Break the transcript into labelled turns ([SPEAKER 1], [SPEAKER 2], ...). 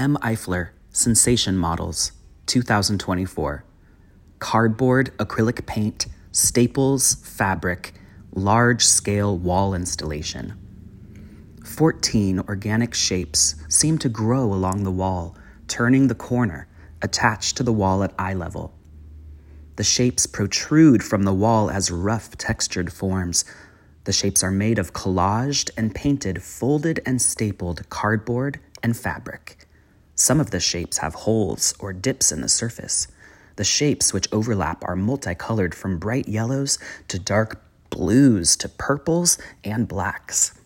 [SPEAKER 1] M. Eifler, Sensation Models, 2024. Cardboard, acrylic paint, staples, fabric, large-scale wall installation. 14 organic shapes seem to grow along the wall, turning the corner, attached to the wall at eye level. The shapes protrude from the wall as rough, textured forms. The shapes are made of collaged and painted, folded and stapled cardboard and fabric. Some of the shapes have holes or dips in the surface. The shapes which overlap are multicolored from bright yellows to dark blues to purples and blacks.